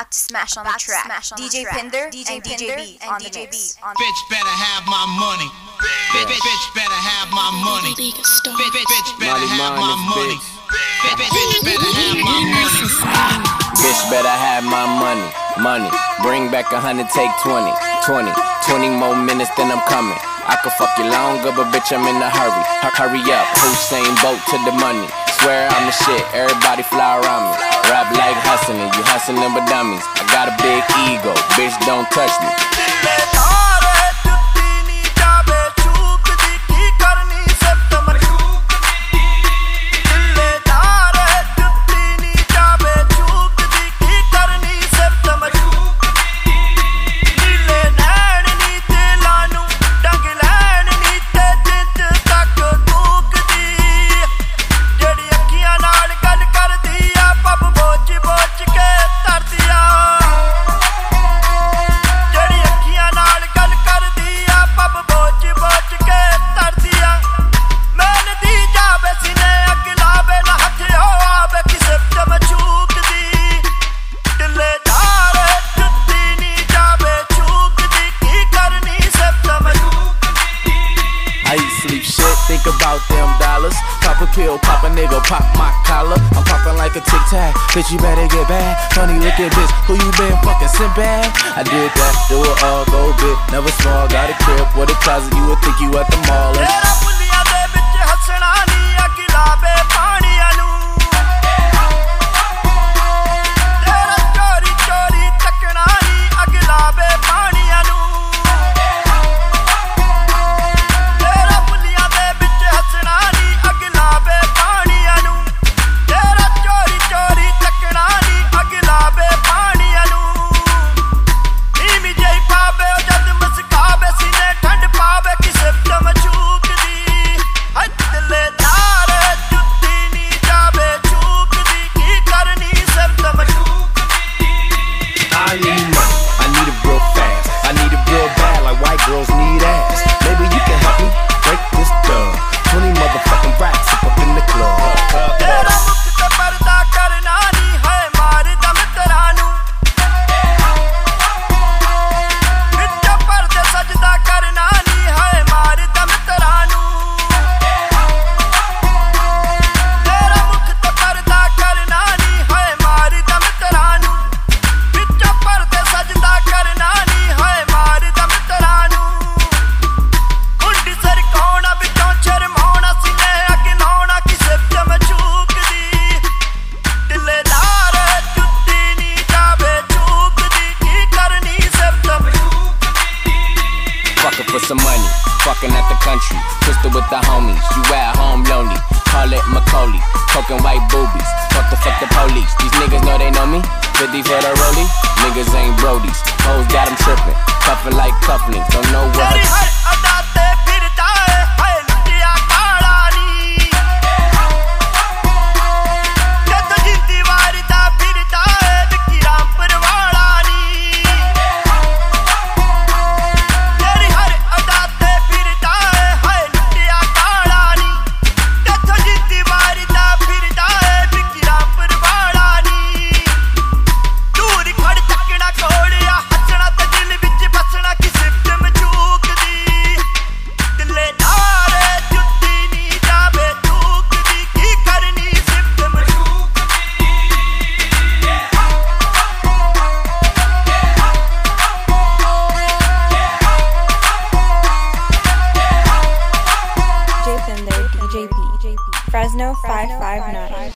to smash on the track. DJ Pinder and DJ B on the mix. Bitch better have my money. Bitch better have my money. Bitch better have my money. Bitch better have my money. Bitch better have my money. Bring back 100, take 20 more minutes, then I'm coming. I could fuck you longer, but bitch, I'm in a hurry. Hurry up, Hussein Bolt to the money. Swear I'm the shit, everybody fly around me. Rap like hustling, you hustling with dummies. I got a big ego, bitch, don't touch me. Think about them dollars. Pop a pill, pop a nigga, pop my collar. I'm popping like a tic-tac. Bitch, you better get back. Funny looking bitch, who you been fucking sent back? I did that, do it all, go big. Never small, got a crib with a closet. You would think you at the mall. Girls need ass. Maybe you can help me break this dub. 20 motherfucking racks up in the club. For some money, fucking at the country, twisted with the homies. You at home lonely, call it Macaulay, poking white boobies. Fuck the police. These niggas know they know me. 50 for the rollie, niggas ain't brodies. Hoes got them tripping, cuffing like cufflinks. Don't know what. DJ P. Fresno 559.